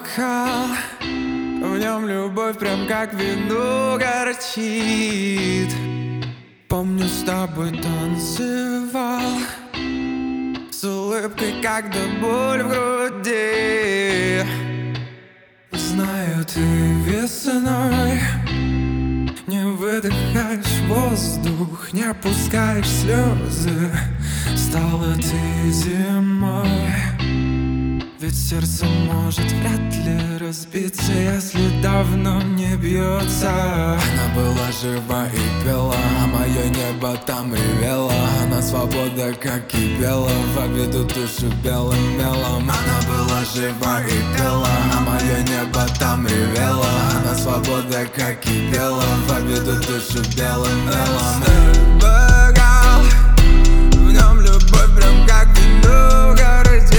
бокал, в нем любовь прям как вино горчит. Помню, с тобой танцевал, с улыбкой, когда боль в груди. Знаю, ты весной не выдыхаешь воздух, не опускаешь слезы. Стала ты зимой, ведь сердце может вряд ли разбиться, если давно не бьется. Она была жива и пела, а мое небо там ревело. Она свобода, как кипела, поведу душу белым мелом. Она была жива и пела, а мое небо там ревело. Она свобода, как кипела, поведу душу белым мелом. Бокал, в нем любовь прям как вино горчит.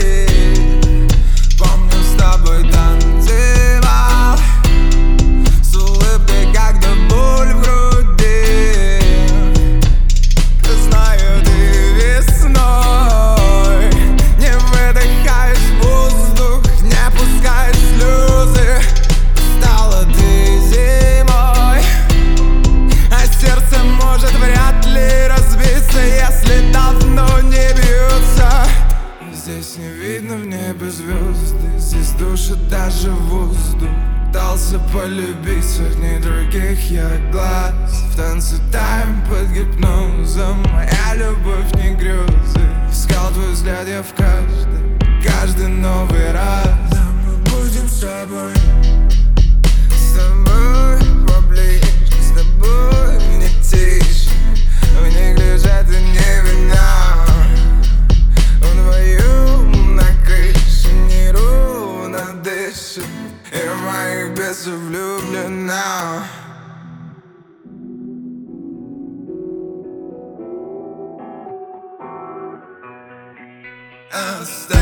Помню, с тобой танцевал, с улыбкой, когда боль в груди. Знаю, ты весной не выдыхаешь воздух, не опускаешь слезы. Стала ты зимой, а сердце может вряд ли разбиться, если давно не бьется. Здесь не видно в небе звезды, здесь душит даже воздух. Пытался полюбить сотни других я глаз. В танце таем под гипнозом, моя любовь не грезы. Искал твой взгляд я в каждый новый раз. Да мы будем с тобой поближе, с тобой не тише. В них лежат и не вина, вдвоем на крыше неровно дышит, и в моих бесов влюблена. Оставь